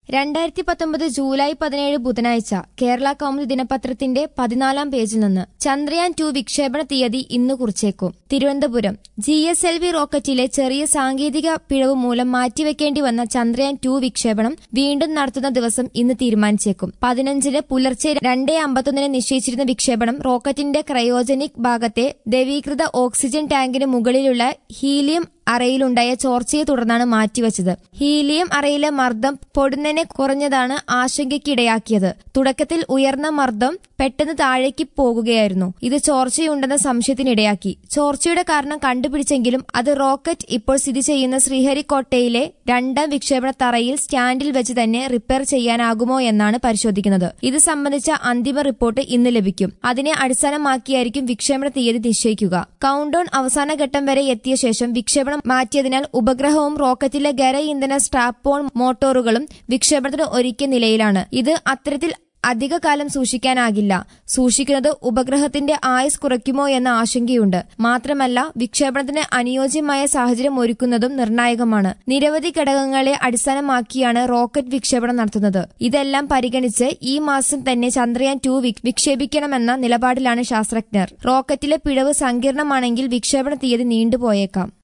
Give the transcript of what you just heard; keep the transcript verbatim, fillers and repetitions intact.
രണ്ടായിരത്തി പത്തൊമ്പത് ജൂലൈ പതിനേഴ് ബുധനാഴ്ച കേരള കൗമുദി ദിനപത്രത്തിന്റെ പതിനാലാം പേജിൽ നിന്ന് ചന്ദ്രയാൻ ടു വിക്ഷേപണ തീയതി ഇന്ന് കുറിച്ചേക്കും. Thiruvananthapuram G S L V റോക്കറ്റിലെ ചെറിയ സാങ്കേതിക പിഴവ് മൂലം മാറ്റിവെക്കേണ്ടി വന്ന ചന്ദ്രയാൻ ടു വിക്ഷേപണം വീണ്ടും നടത്തുന്ന ദിവസം ഇന്ന് തീരുമാനിച്ചേക്കും. പതിനഞ്ചിന് പുലർച്ചെ രണ്ടേ അമ്പത്തൊന്നിന് നിശ്ചയിച്ചിരുന്ന വിക്ഷേപണം റോക്കറ്റിന്റെ ക്രയോജനിക് ഭാഗത്തെ ദ്രവീകൃത ഓക്സിജൻ ടാങ്കിന് മുകളിലുള്ള ഹീലിയം അറയിലുണ്ടായ ചോർച്ചയെ തുടർന്നാണ് മാറ്റിവെച്ചത്. ഹീലിയം അറയിലെ മർദ്ദം പൊടുന്നനെ കുറഞ്ഞതാണ് ആശങ്കയ്ക്കിടയാക്കിയത്. തുടക്കത്തിൽ ഉയർന്ന മർദ്ദം പെട്ടെന്ന് താഴേക്ക് പോകുകയായിരുന്നു. ഇത് ചോർച്ചയുണ്ടെന്ന സംശയത്തിനിടയാക്കി. ചോർച്ചയുടെ കാരണം കണ്ടുപിടിച്ചെങ്കിലും അത് റോക്കറ്റ് ഇപ്പോൾ സ്ഥിതി ചെയ്യുന്ന ശ്രീഹരിക്കോട്ടയിലെ രണ്ടാം വിക്ഷേപണ തറയിൽ സ്റ്റാൻഡിൽ വെച്ച് തന്നെ റിപ്പയർ ചെയ്യാനാകുമോ എന്നാണ് പരിശോധിക്കുന്നത്. ഇത് സംബന്ധിച്ച അന്തിമ റിപ്പോർട്ട് ഇന്ന് ലഭിക്കും. അതിനെ അടിസ്ഥാനമാക്കിയായിരിക്കും വിക്ഷേപണ തീയതി നിശ്ചയിക്കുക. കൌണ്ട് ഡൌൺ അവസാന ഘട്ടം വരെ എത്തിയ ശേഷം വിക്ഷേപണം മാറ്റിയതിനാൽ ഉപഗ്രഹവും റോക്കറ്റിലെ ഖര ഇന്ധന സ്ട്രാപ്പ് ഓൺ മോട്ടോറുകളും വിക്ഷേപണത്തിന് ഒരുക്കിയ നിലയിലാണ്. ഇത് അത്തരത്തിൽ അധിക കാലം സൂക്ഷിക്കാനാകില്ല. സൂക്ഷിക്കുന്നത് ഉപഗ്രഹത്തിന്റെ ആയുസ് കുറയ്ക്കുമോ എന്ന ആശങ്കയുണ്ട്. മാത്രമല്ല വിക്ഷേപണത്തിന് അനുയോജ്യമായ സാഹചര്യം ഒരുക്കുന്നതും നിർണായകമാണ്. നിരവധി ഘടകങ്ങളെ അടിസ്ഥാനമാക്കിയാണ് റോക്കറ്റ് വിക്ഷേപണം നടത്തുന്നത്. ഇതെല്ലാം പരിഗണിച്ച് ഈ മാസം തന്നെ ചന്ദ്രയാൻ ടു വിക്ഷേപിക്കണമെന്ന നിലപാടിലാണ് ശാസ്ത്രജ്ഞർ. റോക്കറ്റിലെ പിഴവ് സങ്കീർണമാണെങ്കിൽ വിക്ഷേപണ തീയതി നീണ്ടുപോയേക്കാം.